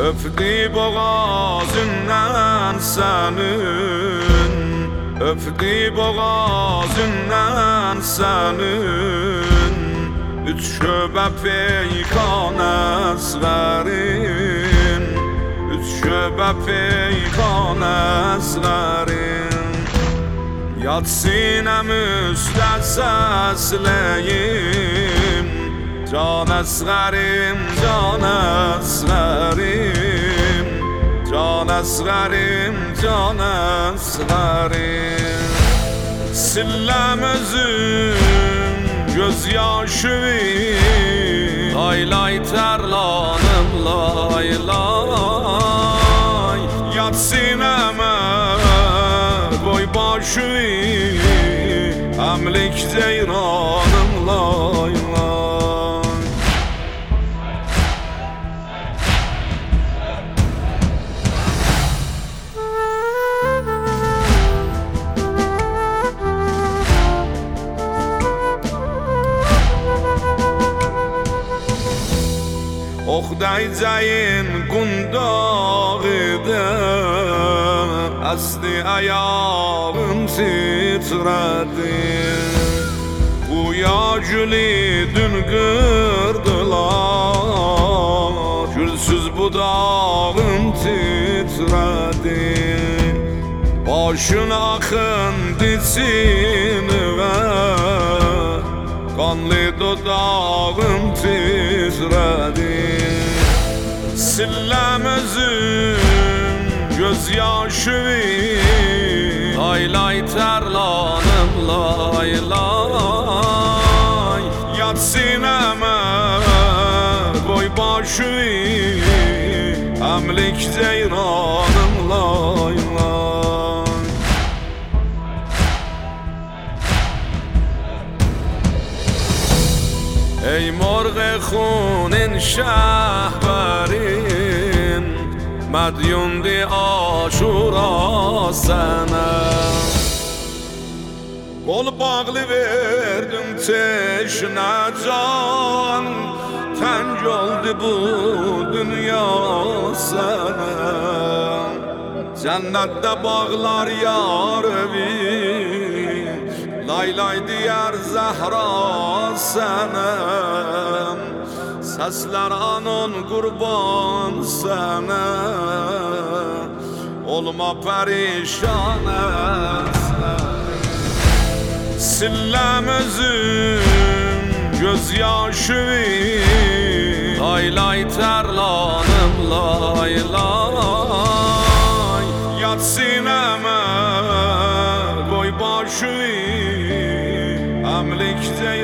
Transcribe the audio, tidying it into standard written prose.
Öpdü boğazından senin, öpdü boğazından senin. Üç şöbe peykan eslerin, üç şöbe peykan eslerin. Yat sinem üstə səsləyim, can əsğərim, can əsğərim, can əsğərim, can əsğərim. Silləm özüm göz yaşım, laylay tərlanım, laylay. Yat sinəmə boy başım, əmlik ceyranım, laylay. Ox dəyəcəyin qundağıda, əsdi ayağım titrədi. Quya gülü dün qırdılar, gülsüz budağım titrədi. Başın axındı içinə, qanlı dodağım titrədi. Silləm özüm göz yaşım, laylay tərlanım, laylay. Yat sinəmə boy başım, əmlik ceyranım, laylay. Ey مرغ خونین şəhbərin, mədyundi aşura sənə. Qol bağlı verdim teşnə can, təng oldu bu dünya sənə. Cənnətdə bağlar yar evi, laylay diyar Zəhra sənə. Səslər anon qurban sənə, olma pərişan əslə. Silləm özüm göz yaşım, laylay tərlanım, laylay. Yat sinəmə qoy başım, əmlik ceyranım.